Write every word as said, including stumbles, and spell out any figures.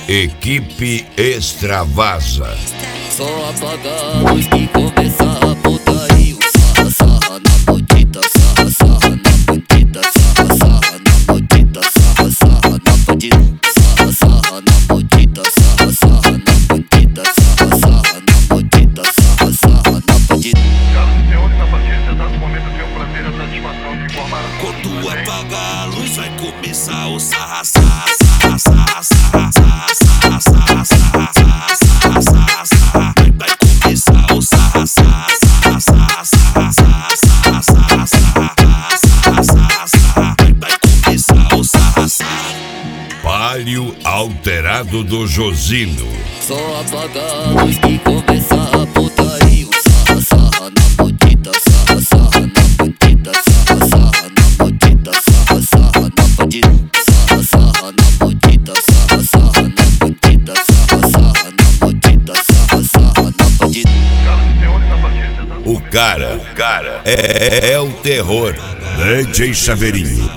Equipe Extravasa. Só apaga a luz que começa a putaria. Sarra, sarra na bandida, sarra, sarra na bandida, sarra, sarra na bandida, sarra, sarra na bandida, sarra, sarra na bandida, sarra, sarra na bandida, sarra, sarra na bandida, sarra, sarra na bandida. Caros senhores, a partir de exato momento tenho o prazer e a satisfação de informar a quando apagar a luz vai começar o sarra, sarra, sarra, sarra, sarra, sarra, sarra, sarra, sarra, sarra, sarra, sarra. Vai começar o sarra, sarra, sarra, sarra, sarra, sarra, sarra, sarra, sarra, sarra, sarra. Vai começar o sarra, sarra. Palio alterado do Josino. Só apaga a luz que começa a putaria. Sarra, sarra na bandida, sarra, sarra na bandida, sarra, sarra na bandida, sarra, sarra na bandida, sarra, sarra na bandida, sarra, sarra na bandida, sarra, sarra na bandida, sarra, sarra na bandida. Caros senhores, a partir de exato O cara, o cara é, é o terror. D J Chaveirinho.